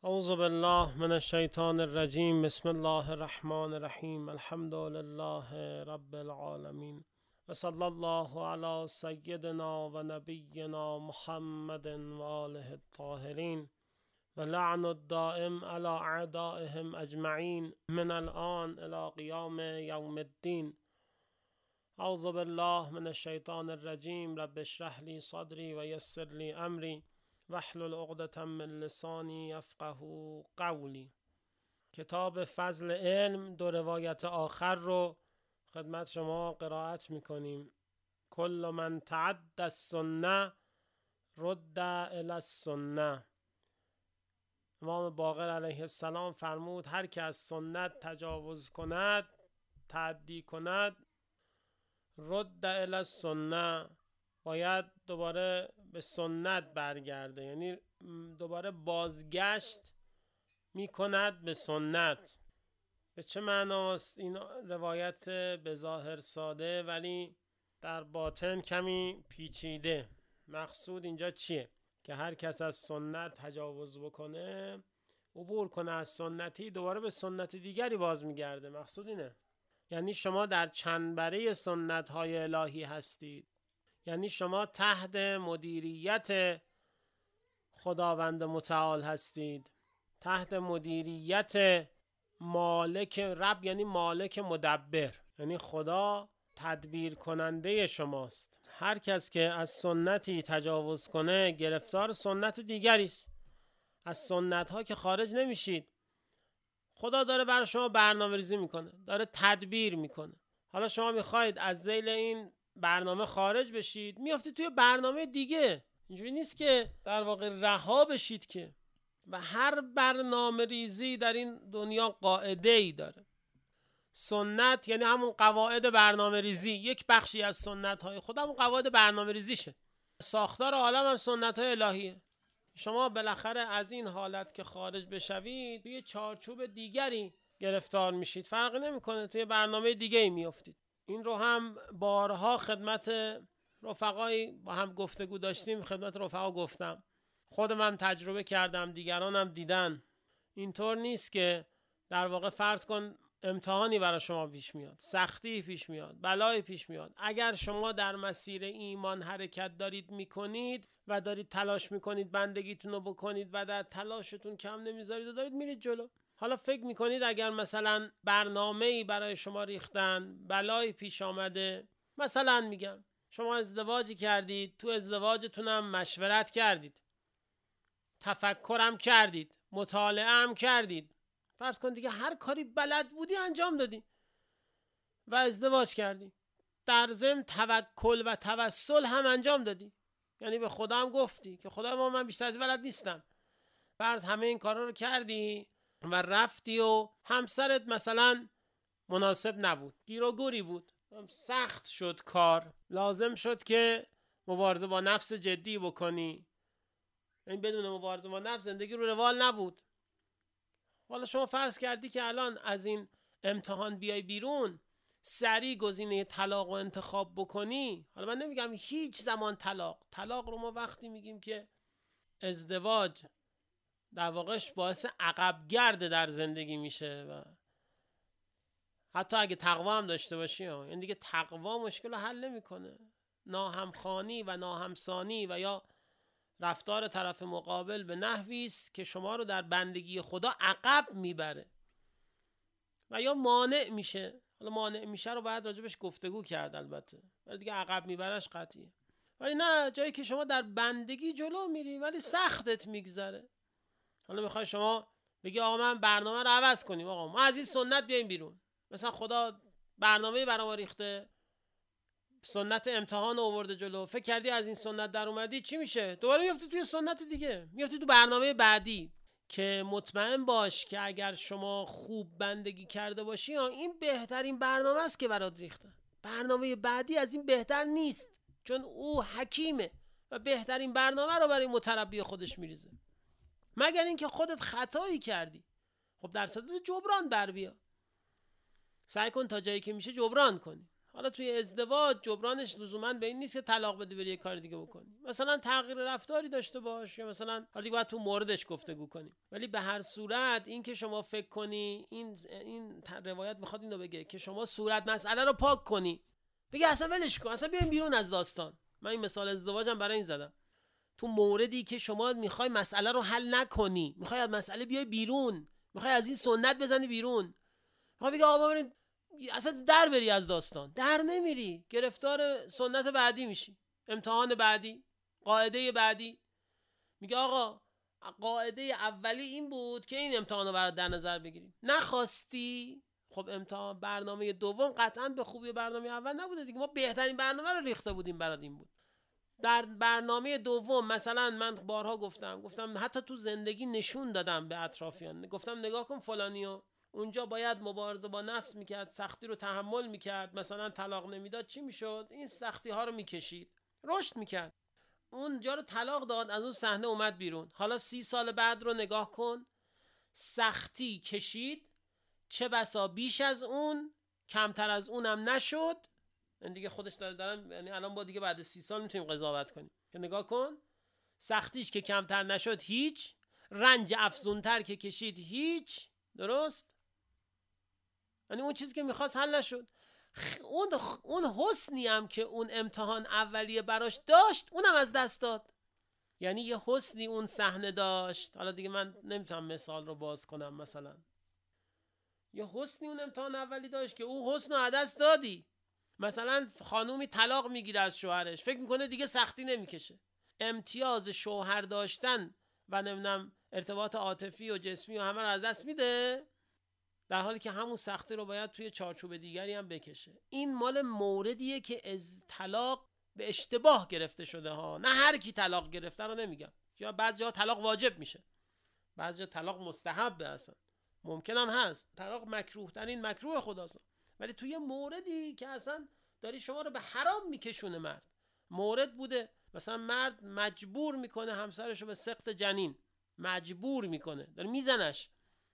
اعوذ بالله من الشیطان الرجیم. بسم الله الرحمن الرحیم. الحمد لله رب العالمین و صلی الله علی سیدنا و نبینا محمد و آله الطاهرین و لعن الدائم علی اعدائهم اجمعین من الان الی قیام یوم الدین. اعوذ بالله من الشیطان الرجیم. رب اشرح لی صدری و یسر لی امری واحلل عقدة من لسانی یفقهوا قولی. کتاب فضل علم، دو روایت آخر رو خدمت شما قرائت میکنیم. کل من تعدى السنه رد الی السنه. امام باقر علیه السلام فرمود هر که از سنت تجاوز کند، تعدی کند، رد الی السنه، باید دوباره به سنت برگرده، یعنی دوباره بازگشت میکند به سنت. به چه معناست این روایت؟ به ظاهر ساده ولی در باطن کمی پیچیده. مقصود اینجا چیه؟ که هر کس از سنت تجاوز بکنه، عبور کنه از سنتی، دوباره به سنت دیگری باز میگرده. مقصود اینه. یعنی شما در چنبره سنت های الهی هستید، یعنی شما تحت مدیریت خداوند متعال هستید، تحت مدیریت مالک رب، یعنی مالک مدبر، یعنی خدا تدبیر کننده شماست. هر کس که از سنتی تجاوز کنه گرفتار سنت دیگری است. از سنت ها که خارج نمیشید. خدا داره برای شما برنامه ریزی میکنه، داره تدبیر میکنه. حالا شما میخواید از ذیل این برنامه خارج بشید، میافتید توی برنامه دیگه. اینجوری نیست که در واقع رها بشید که. و هر برنامه ریزی در این دنیا قاعده ای داره. سنت یعنی همون قواعد برنامه ریزی، یک بخشی از سنت های خدا همون قواعد برنامه ریزیشه. ساختار عالم هم سنت های الهیه. شما بالاخره از این حالت که خارج بشوید توی چارچوب دیگری گرفتار میشید، فرقی نمیکنه، توی برنامه دیگه ای میافتید. این رو هم بارها خدمت رفقایی با هم گفتگو داشتیم، خدمت رفقا گفتم، خودم هم تجربه کردم، دیگران هم دیدن. اینطور نیست که در واقع فرض کن امتحانی برای شما پیش میاد، سختی پیش میاد، بلایی پیش میاد. اگر شما در مسیر ایمان حرکت دارید میکنید و دارید تلاش میکنید بندگیتون رو بکنید و در تلاشتون کم نمیذارید و دارید میرید جلو. حالا فکر میکنید اگر مثلا برنامه‌ای برای شما ریختن، بلایی پیش آمده، مثلا میگم شما ازدواجی کردید، تو ازدواجتون هم مشورت کردید، تفکرم کردید، مطالعه هم کردید، فرض کن دیگه هر کاری بلد بودی انجام دادی و ازدواج کردی، در ضمن توکل و توسل هم انجام دادی، یعنی به خدا هم گفتی که خدا من بیشتر از بلد نیستم. فرض همه این کارا رو کردی و رفتی و همسرت مثلا مناسب نبود، گیر و گوری بود، سخت شد کار، لازم شد که مبارزه با نفس جدی بکنی. این بدون مبارزه با نفس زندگی رو روال نبود. حالا شما فرض کردی که الان از این امتحان بیای بیرون، سریع گزینه طلاق رو انتخاب بکنی. حالا من نمیگم هیچ زمان طلاق رو ما وقتی میگیم که ازدواج در واقعش باعث عقب گرد در زندگی میشه و حتی اگه تقوا هم داشته باشی، یعنی دیگه تقوا مشکل رو حل نمیکنه. ناهمخوانی و ناهمسانی و یا رفتار طرف مقابل به نحوی است که شما رو در بندگی خدا عقب میبره و یا مانع میشه. حالا مانع میشه رو باید راجبش گفتگو کرد البته، ولی دیگه عقب میبرش قطعیه. ولی نه، جایی که شما در بندگی جلو میری ولی سختت میگذره. حالا میخوای شما بگی آقا من برنامه رو عوض کنیم، آقا ما از این سنت بیایم بیرون، مثلا خدا برنامه برای ما ریخته، سنت امتحان آورده جلو، فکر کردی از این سنت در اومدی، چی میشه؟ دوباره میافتی توی سنت دیگه، میافتی تو برنامه بعدی. که مطمئن باش که اگر شما خوب بندگی کرده باشی، این بهترین برنامه است که برات ریختن. برنامه بعدی از این بهتر نیست، چون او حکیمه و بهترین برنامه رو برای متربی خودش میریزه. مگر اینکه خودت خطایی کردی، خب در صدد جبران بر بیا، سعی کن تا جایی که میشه جبران کنی. حالا توی ازدواج جبرانش لزوما به این نیست که طلاق بدی بری یه کار دیگه بکنی، مثلا تغییر رفتاری داشته باش، یا مثلا حالا باید تو موردش گفتگو کنیم. ولی به هر صورت این که شما فکر کنی این روایت میخواد اینو بگه که شما صورت مسئله رو پاک کنی، بگی اصلا ولش کن، اصلا بیایم بیرون از داستان. من این مثال ازدواجم برای این زدم. تو موردی که شما میخوای مسئله رو حل نکنی، میخوای از مسئله بیای بیرون، میخوای از این سنت بزنی بیرون، میخوای بگی آقا ببین اصلا در بری از داستان، در نمیری، گرفتار سنت بعدی میشی، امتحان بعدی، قاعده بعدی. میگه آقا قاعده اولی این بود که این امتحان رو برات در نظر بگیریم، نخواستی، خب امتحان برنامه دوم قطعا به خوبی برنامه اول نبوده دیگه، ما بهترین برنامه رو ریخته بودیم برات این بود. در برنامه دوم مثلا من بارها گفتم حتی تو زندگی نشون دادم به اطرافیان، گفتم نگاه کن فلانیو اونجا باید مبارزه با نفس میکرد، سختی رو تحمل میکرد، مثلا طلاق نمیداد، چی میشد؟ این سختی ها رو میکشید، رشد میکرد. اونجا رو طلاق داد، از اون صحنه اومد بیرون. حالا 30 سال بعد رو نگاه کن، سختی کشید، چه بسا بیش از اون، کمتر از اونم نشد. این دیگه خودش دارم، یعنی الان با دیگه بعد 30 سال میتونیم قضاوت کنیم که نگاه کن، سختیش که کمتر نشد هیچ، رنج افزونتر که کشید هیچ. درست؟ یعنی اون چیزی که میخواست حل نشد. اون حسنی هم که اون امتحان اولیه براش داشت اونم از دست داد. یعنی یه حسنی اون صحنه داشت، حالا دیگه من نمیتونم مثال رو باز کنم، مثلا یه حسنی اون امتحان اولی داشت که اون حسن رو از دست دادی. مثلا خانومی طلاق میگیره از شوهرش، فکر میکنه دیگه سختی نمیکشه، امتیاز شوهر داشتن و نمیدونم ارتباط عاطفی و جسمی و همه رو از دست میده، در حالی که همون سختی رو باید توی چارچوب دیگری هم بکشه. این مال موردیه که از طلاق به اشتباه گرفته شده ها. نه هر کی طلاق گرفته رو نمیگم، یا بعضی ها طلاق واجب میشه، بعضی ها طلاق مستحبه، اصلا ممکن هم هست طلاق مکروه ترین مکروه خداست. ولی توی موردی که اصلا داری شما رو به حرام میکشونه، مرد مورد بوده، مثلا مرد مجبور میکنه همسرش رو به سقط جنین، مجبور میکنه، داره میزنش،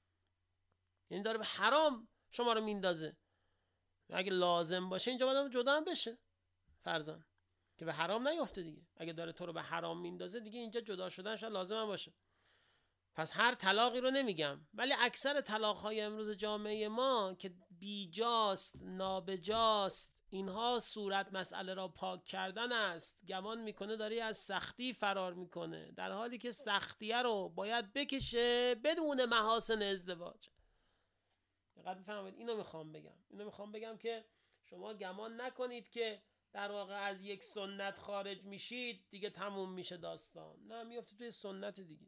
یعنی داره به حرام شما رو میندازه. اگه لازم باشه اینجا باید جدا هم بشه فرضاً که به حرام نیفته دیگه. اگه داره تو رو به حرام میندازه دیگه اینجا جدا شدن شاید لازم هم باشه. پس هر طلاقی رو نمیگم، ولی اکثر طلاق‌های امروز جامعه ما که بیجاست، نابجاست، اینها صورت مسئله را پاک کردن است. گمان میکنه داری از سختی فرار میکنه، در حالی که سختیه رو باید بکشه بدون محاسن ازدواج. دقت بفرمایید، اینو میخوام بگم که شما گمان نکنید که در واقع از یک سنت خارج میشید دیگه تموم میشه داستان. نه، میفته توی سنت دیگه.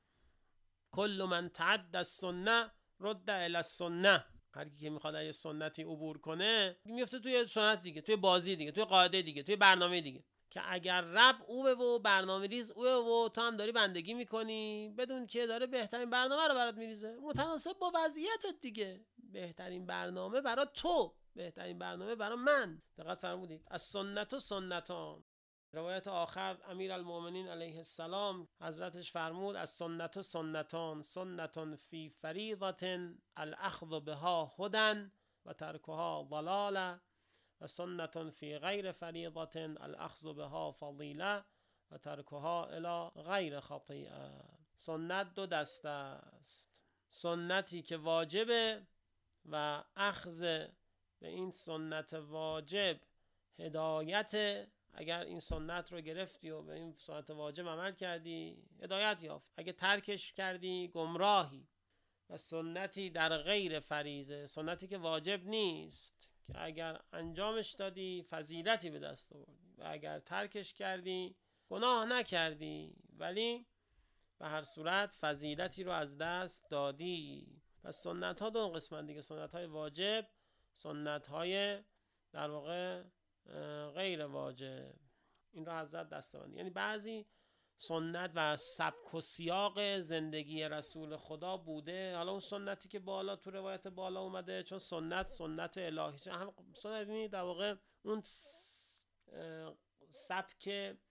کل من تعد السنه رد الی السنه. هر کی که میخواد از سنتی عبور کنه میفته توی سنت دیگه، توی بازی دیگه، توی قاعده دیگه، توی برنامه دیگه، که اگر رب اوه و برنامه ریز اوه و تو هم داری بندگی میکنی بدون که داره بهترین برنامه رو برات میریزه متناسب با وضعیتت دیگه. بهترین برنامه برای تو، بهترین برنامه برای من. دقت فرمودید، از سنت و سنتان. روایت آخر امیرالمؤمنین علیه السلام حضرتش فرمود از سنت و سنتان، سنتون فی فریضة الاخذ بها هدى و ترکها ضلاله، و سنتون فی غیر فریضة الاخذ بها فضیله و ترکها الی غیر خطیئه. سنت دو دسته است، سنتی که واجبه و اخذ به این سنت واجب هدایت. اگر این سنت رو گرفتی و به این سنت واجب عمل کردی هدایت یافت، اگه ترکش کردی گمراهی. و سنتی در غیر فریضه، سنتی که واجب نیست، که اگر انجامش دادی فضیلتی به دست آوردی و اگر ترکش کردی گناه نکردی ولی به هر صورت فضیلتی رو از دست دادی. پس سنت ها دو قسمن دیگه، سنت های واجب، سنت های در واقع غیر واجب. این رو حضرت دستبندی، یعنی بعضی سنت و سبک و سیاق زندگی رسول خدا بوده. حالا اون سنتی که بالا تو روایت بالا اومده، چون سنت الهی، هم سنت یعنی در واقع اون سبک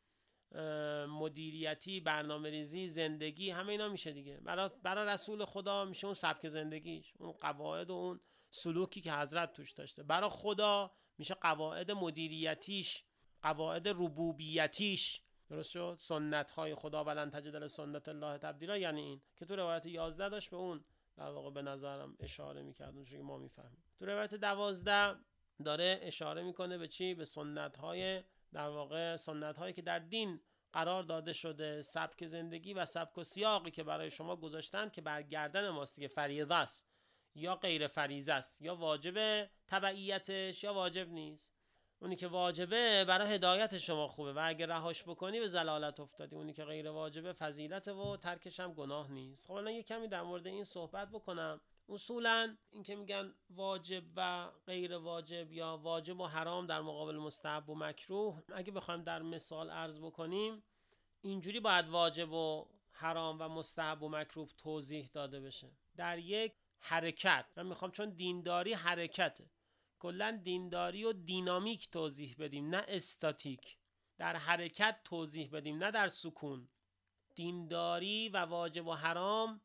مدیریتی، برنامه‌ریزی، زندگی، همه اینا میشه دیگه. برای رسول خدا میشه اون سبک زندگیش، اون قواعد و اون سلوکی که حضرت توش داشته. برای خدا میشه قواعد مدیریتیش، قواعد ربوبیتیش. درست شد؟ سنت های خدا ولن تجد لسنت الله تبدیلا، یعنی این که تو روایت 11 داشت به اون در واقع به نظرم اشاره میکرد، اونجوری که ما میفهمیم. تو روایت 12 داره اشاره میکنه به چی؟ به سنت های در واقع سنت هایی که در دین قرار داده شده، سبک زندگی و سبک و سیاقی که برای شما گذاشتن که بر گردن ماست دیگه، فریضه است یا غیر فریضه است، یا واجب تبعیتش یا واجب نیست. اونی که واجبه برای هدایت شما خوبه و اگه رهاش بکنی به ضلالت افتادی. اونی که غیر واجبه فضیلت و ترکش هم گناه نیست. خب الان یه کمی در مورد این صحبت بکنم. اصولا این که میگن واجب و غیر واجب یا واجب و حرام در مقابل مستحب و مکروه، اگه بخوایم در مثال عرض بکنیم اینجوری باید واجب و حرام و مستحب و مکروه توضیح داده بشه. در یک حرکت، من میخوام چون دینداری حرکته، کلا دینداری و دینامیک توضیح بدیم نه استاتیک. در حرکت توضیح بدیم نه در سکون. دینداری و واجب و حرام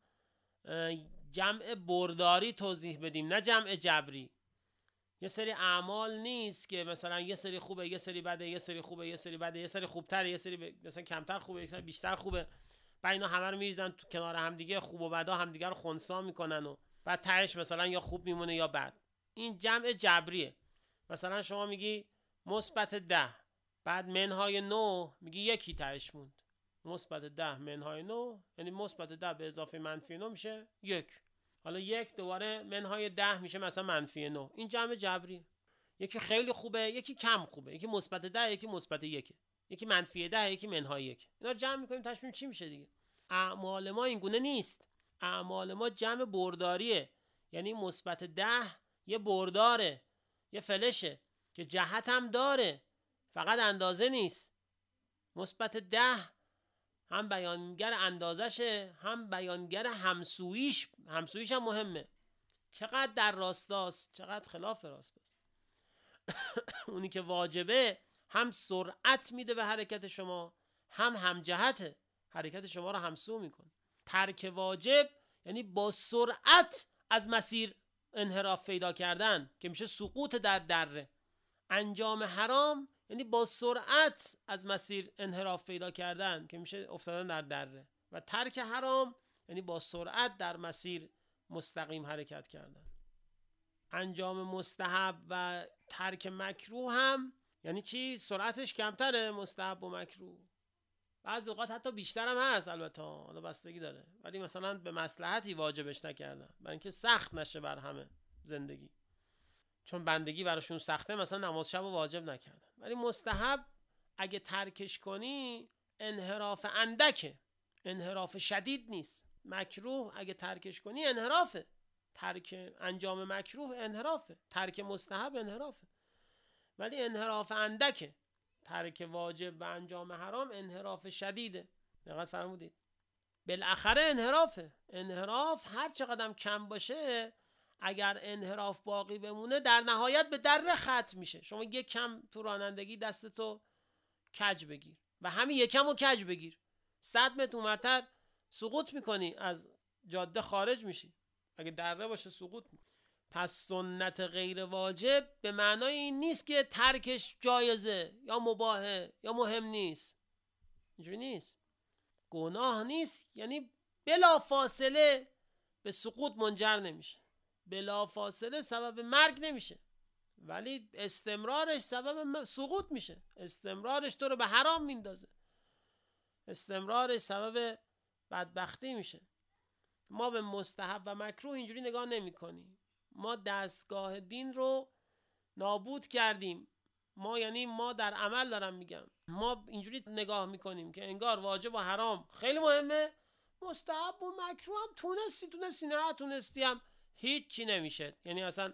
جمع برداری توضیح بدیم نه جمع جبری. یه سری اعمال نیست که مثلا یه سری خوبه یه سری بده، یه سری خوبه یه سری بده، یه سری خوبتره یه سری مثلا کمتر خوبه یه سری بیشتر خوبه، بعد اینا همه رو میریزن تو کنار هم دیگه، خوب و بدا هم دیگه رو خنثی میکنن و بعد تهش مثلا یا خوب میمونه یا بد. این جمع جبریه. مثلا شما میگی مثبت 10، بعد منهای 9 میگی یکی تهش موند. مثبت 10 منهای 9 یعنی مثبت 10 به اضافه منفی 9 میشه 1. حالا 1 دوباره منهای 10 میشه مثلا منفی 9. این جمع جبری. یکی خیلی خوبه یکی کم خوبه، یکی مثبت 10 یکی مثبت 1، یکی منفی 10 یکی منهای 1. اینا جمع میکنیم تشبیه چی میشه دیگه؟ اعمال ما این گونه نیست. اعمال ما جمع برداریه. یعنی مثبت 10 یه برداره، یه فلشه که جهت هم داره فقط اندازه نیست. مثبت 10 هم بیانگر اندازشه هم بیانگر همسویش هم مهمه. چقدر در راستاست چقدر خلاف راستاست. اونی که واجبه هم سرعت میده به حرکت شما، هم جهت حرکت شما رو همسو میکنه. ترک واجب یعنی با سرعت از مسیر انحراف پیدا کردن که میشه سقوط در دره. انجام حرام یعنی با سرعت از مسیر انحراف پیدا کردن که میشه افتادن در دره. و ترک حرام یعنی با سرعت در مسیر مستقیم حرکت کردن. انجام مستحب و ترک مکروه هم یعنی چی؟ سرعتش کمتره مستحب و مکروه. بعضی اوقات حتی بیشتر هم هست، البته حالا بستگی داره، ولی مثلا به مصلحتی واجبش نکردن برای اینکه سخت نشه بر همه زندگی، چون بندگی براشون سخته مثلا نماز شب واجب نکردن. ولی مستحب اگه ترکش کنی انحراف اندکه، انحراف شدید نیست. مکروه اگه ترکش کنی انحرافه. ترک انجام مکروه انحرافه، ترک مستحب انحرافه، ولی انحراف اندکه. ترک واجب و انجام حرام انحراف شدیده. دقت فرمودید؟ بالاخره انحرافه. انحراف هر چقدر کم باشه اگر انحراف باقی بمونه در نهایت به در ختم میشه. شما یک کم تو رانندگی دستتو کج بگیر و همین یکم رو کج بگیر، 100 متر اونورتر سقوط میکنی، از جاده خارج میشی. اگه دره باشه سقوط میکنی. پس سنت غیر واجب به معنای این نیست که ترکش جایزه یا مباحه یا مهم نیست. اینجوری نیست. گناه نیست یعنی بلا فاصله به سقوط منجر نمیشه، بلا فاصله سبب مرگ نمیشه، ولی استمرارش سبب سقوط میشه. استمرارش تو رو به حرام میندازه، استمرارش سبب بدبختی میشه. ما به مستحب و مکروه اینجوری نگاه نمی کنیم. ما دستگاه دین رو نابود کردیم. ما در عمل دارم میگم، ما اینجوری نگاه میکنیم که انگار واجب و حرام خیلی مهمه، مستحب و مکروه هم تونستی نه تونستی هم هیچ چی نمیشه. یعنی اصلا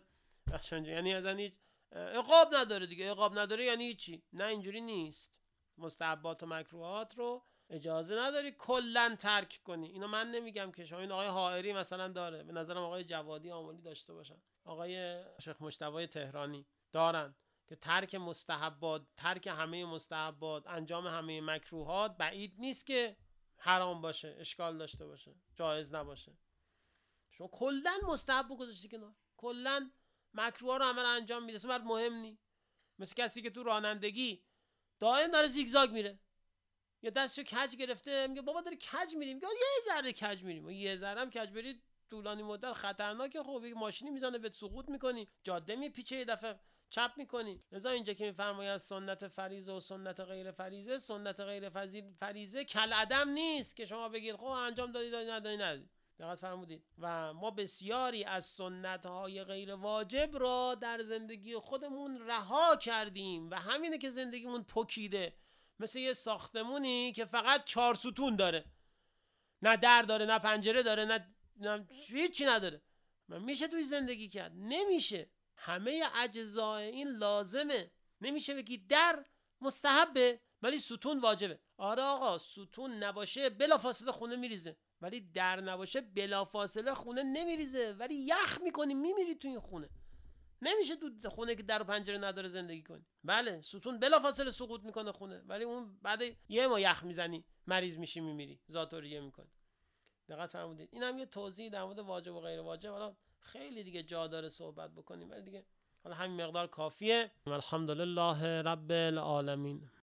هیچ عقاب نداره دیگه. عقاب نداره یعنی هیچی. نه اینجوری نیست. مستحبات و مکروهات رو اجازه نداری کلن ترک کنی. اینو من نمیگم که شما، این آقای حائری مثلا داره، به نظرم آقای جوادی آملی داشته باشن، آقای شیخ مجتبی تهرانی دارن که ترک مستحبات، ترک همه مستحبات، انجام همه مکروهات بعید نیست که حرام باشه، اشکال داشته باشه، جایز نباشه. شما کلا مستحب گذاشتی کنار، کلا مکروها رو همه رو انجام میده، برات مهم نی. مثل کسی که تو رانندگی دائم داره زیگزاگ میره، یا دستشو کج گرفته، میگه بابا داری کج میریم، میگه یه ذره کج میریم. یه ذره هم کج برید طولانی مدت خطرناکه. خب یک ماشینی میزنه بهت، سقوط میکنی، جاده میپیچه، یه دفعه چپ میکنی. لذا اینجا که میفرماید سنت فریضه و سنت غیر فریضه، سنت غیر فریضه کل عدم نیست که شما بگید خب انجام دادی ندادی. دقت فرمودید. و ما بسیاری از سنت های غیر واجب را در زندگی خودمون رها کردیم و همینه که زندگیمون پکیده. مثل یه ساختمونی که فقط 4 ستون داره، نه در داره، نه پنجره داره، نه هیچی نداره. من میشه توی زندگی کرد؟ نمیشه. همه اجزای این لازمه. نمیشه بگی در مستحبه ولی ستون واجبه. آره آقا، ستون نباشه بلافاصله خونه میریزه، ولی در نباشه بلافاصله خونه نمیریزه، ولی یخ میکنی میمیری تو این خونه. نمیشه تو خونه که در و پنجره نداره زندگی کنی. بله ستون بلافاصله سقوط میکنه خونه، ولی اون بعد یه ماه یخ میزنی مریض میشی میمیری، ذاتوریه میکنی. دقت فرمودید. این هم یه توضیح در مورد واجب و غیر واجب. حالا خیلی دیگه جا داره صحبت بکنیم، ولی دیگه حالا همین مقدار کافیه. الحمدلله رب العالمین.